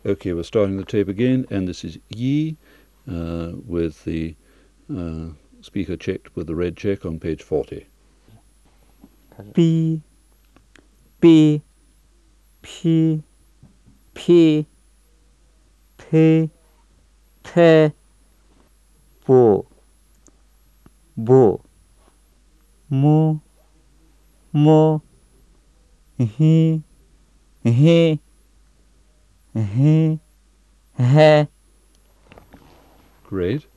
Okay, we're starting the tape again, and this is ye with the speaker checked with the red check on page 40. B, B, P, P, P, P, 보, 모, 모, 모, 히, 히, 히, 해. Great.